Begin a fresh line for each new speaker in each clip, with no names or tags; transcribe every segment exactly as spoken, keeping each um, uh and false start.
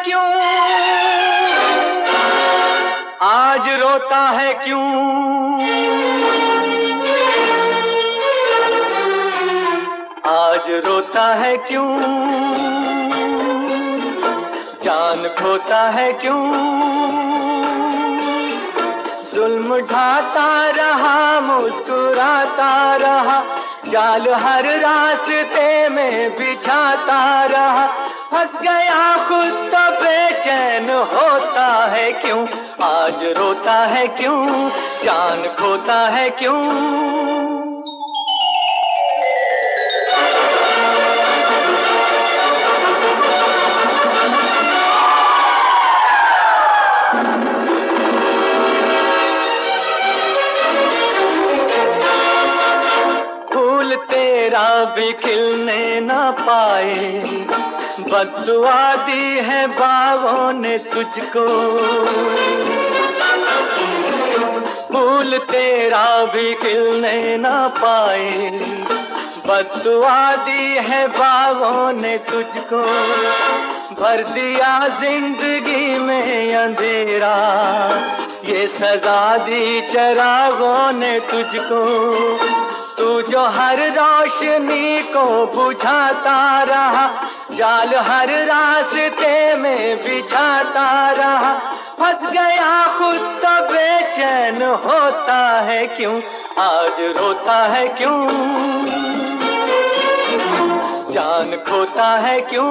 क्यों, आज रोता है क्यों, आज रोता है क्यों, जान खोता है क्यों, जुल्म ढाता रहा मुस्कुराता रहा, जाल हर रास्ते में बिछाता रहा, फंस गया खुद तो बेचैन होता है क्यों, आज रोता है क्यों, जान खोता है क्यों। तेरा भी खिलने न पाए, बद्दुआ दी है बागों ने तुझको, फूल तेरा भी खिलने न पाए, बद्दुआ दी है बागों ने तुझको, भर दिया जिंदगी में अंधेरा, ये सजा दी चिरागों ने तुझको, तू जो हर रोशनी को बुझाता रहा, जाल हर रास्ते में बिछाता रहा, फंस गया खुद तो बेचैन होता है क्यों, आज रोता है क्यों, जान खोता है क्यों।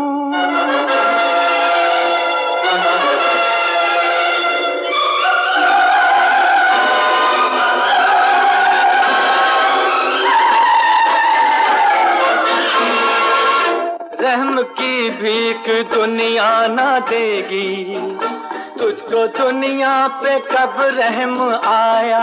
रहम की भीख दुनिया ना देगी, तुझको दुनिया पे कब रहम आया,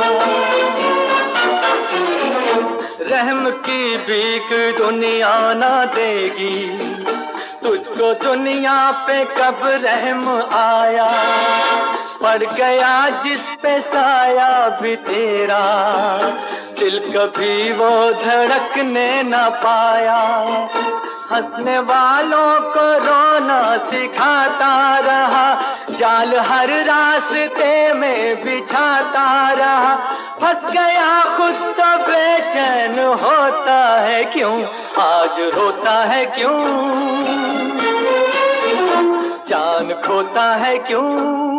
रहम की भीख दुनिया ना देगी, तुझको दुनिया पे कब रहम आया, पड़ गया जिस पे साया भी तेरा, दिल कभी वो धड़कने न पाया, हंसने वालों को रोना सिखाता रहा, जाल हर रास्ते में बिछाता रहा, फंस गया खुद तो बेचैन होता है क्यों, आज रोता है क्यों, जान खोता है क्यों।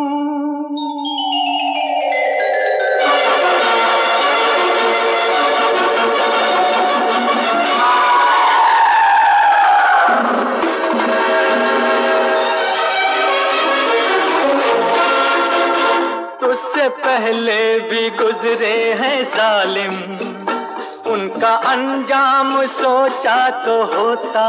तुझसे पहले भी गुजरे हैं जालिम, उनका अंजाम सोचा तो होता,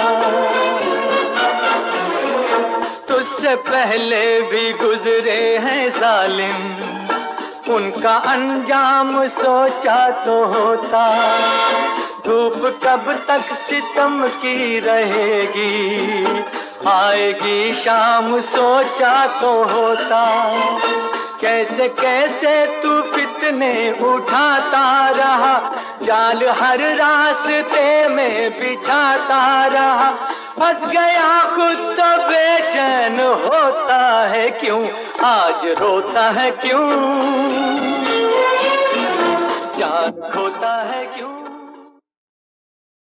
तुझसे पहले भी गुजरे हैं जालिम, उनका अंजाम सोचा तो होता, धूप कब तक सितम की रहेगी, आएगी शाम सोचा तो होता, कैसे कैसे तू फितने उठाता रहा, जाल हर रास्ते में बिछाता रहा, फंस गया खुद तो बेचैन होता है क्यों, आज रोता है क्यों, जान खोता है क्यों।